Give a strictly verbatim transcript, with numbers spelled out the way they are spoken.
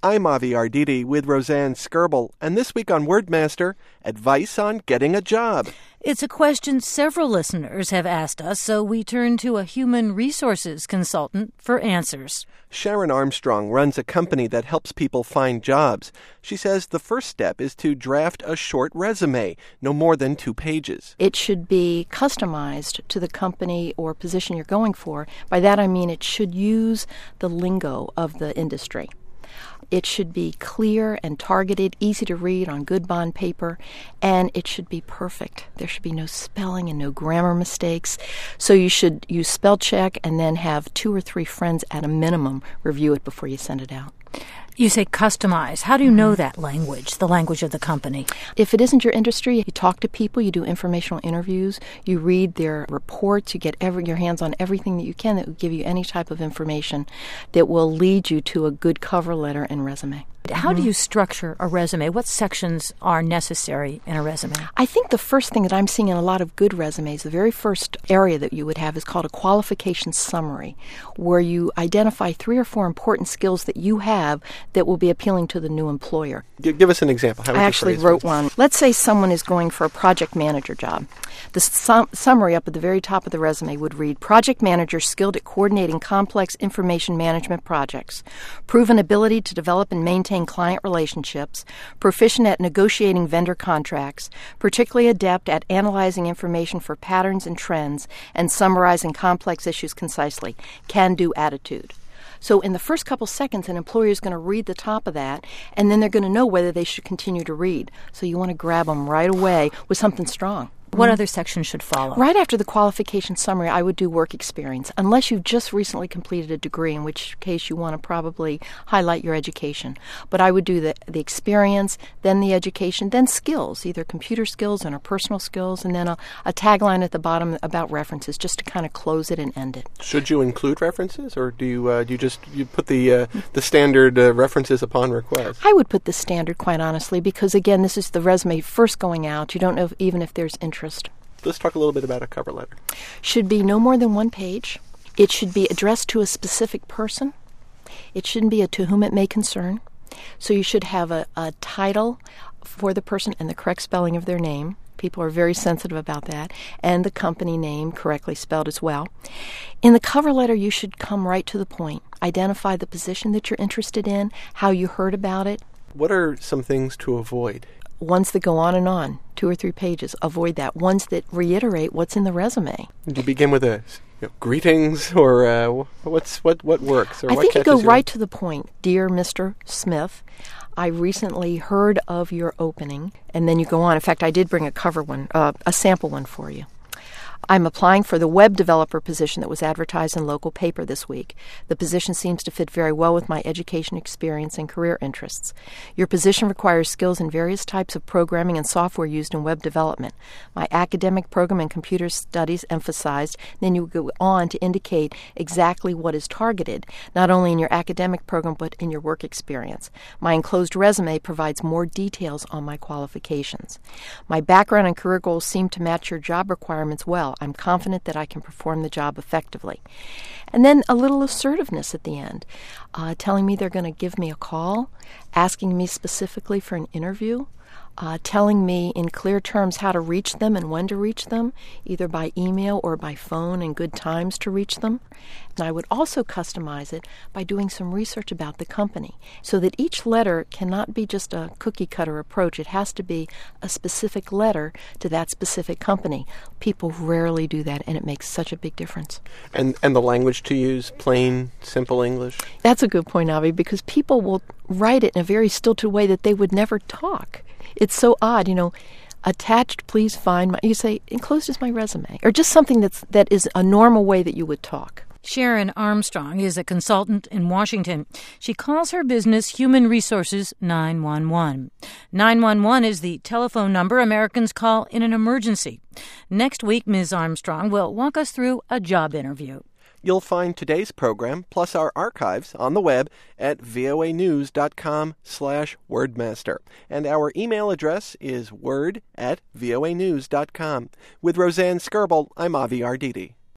I'm Avi Arditi with Roseanne Skirble, and this week on Wordmaster, advice on getting a job. It's a question several listeners have asked us, so we turn to a human resources consultant for answers. Sharon Armstrong runs a company that helps people find jobs. She says the first step is to draft a short resume, no more than two pages. It should be customized to the company or position you're going for. By that I mean it should use the lingo of the industry. It should be clear and targeted, easy to read on good bond paper, and it should be perfect. There should be no spelling and no grammar mistakes. So you should use spell check and then have two or three friends at a minimum review it before you send it out. You say customize. How do you know that language, the language of the company? If it isn't your industry, you talk to people, you do informational interviews, you read their reports, you get every, your hands on everything that you can that will give you any type of information that will lead you to a good cover letter and resume. How mm-hmm. do you structure a resume? What sections are necessary in a resume? I think the first thing that I'm seeing in a lot of good resumes, the very first area that you would have is called a qualification summary, where you identify three or four important skills that you have that will be appealing to the new employer. Give us an example. How would I you actually phrase wrote this? one. Let's say someone is going for a project manager job. The sum- summary up at the very top of the resume would read, project manager skilled at coordinating complex information management projects, proven ability to develop and maintain client relationships, proficient at negotiating vendor contracts, particularly adept at analyzing information for patterns and trends, and summarizing complex issues concisely. Can-do attitude. So in the first couple seconds, an employer is going to read the top of that, and then they're going to know whether they should continue to read. So you want to grab them right away with something strong. What other section should follow? Right after the qualification summary, I would do work experience, unless you've just recently completed a degree, in which case you want to probably highlight your education. But I would do the, the experience, then the education, then skills, either computer skills and or personal skills, and then a, a tagline at the bottom about references, just to kind of close it and end it. Should you include references, or do you uh, do you just you put the uh, the standard uh, references upon request? I would put the standard, quite honestly, because again, this is the resume first going out. You don't know if, even if there's interest. Let's talk a little bit about a cover letter. Should be no more than one page. It should be addressed to a specific person. It shouldn't be a to whom it may concern. So you should have a, a title for the person and the correct spelling of their name. People are very sensitive about that. And the company name correctly spelled as well. In the cover letter, you should come right to the point. Identify the position that you're interested in, how you heard about it. What are some things to avoid? Ones that go on and on, two or three pages, avoid that. Ones that reiterate what's in the resume. Do you begin with a you know, greetings, or uh, what's what what works? Or I what think you catches go your... right to the point. Dear Mister Smith, I recently heard of your opening, and then you go on. In fact, I did bring a cover one, uh, a sample one for you. I'm applying for the web developer position that was advertised in local paper this week. The position seems to fit very well with my education experience and career interests. Your position requires skills in various types of programming and software used in web development. My academic program in computer studies emphasized, then you go on to indicate exactly what is targeted, not only in your academic program but in your work experience. My enclosed resume provides more details on my qualifications. My background and career goals seem to match your job requirements well. I'm confident that I can perform the job effectively. And then a little assertiveness at the end, uh, telling me they're going to give me a call, asking me specifically for an interview, uh, telling me in clear terms how to reach them and when to reach them, either by email or by phone, and good times to reach them. And I would also customize it by doing some research about the company, so that each letter cannot be just a cookie-cutter approach. It has to be a specific letter to that specific company. People rarely do that, and it makes such a big difference. And and the language to use, plain, simple English? That's a good point, Avi, because people will write it in a very stilted way that they would never talk. It's so odd, you know. Attached, please find my... You say, enclosed is my resume. Or just something that's that is a normal way that you would talk. Sharon Armstrong is a consultant in Washington. She calls her business Human Resources nine one one. nine one one is the telephone number Americans call in an emergency. Next week, Miz Armstrong will walk us through a job interview. You'll find today's program, plus our archives, on the web at voanews.com slash wordmaster. And our email address is word at voanews.com. With Roseanne Skirble, I'm Avi Arditi.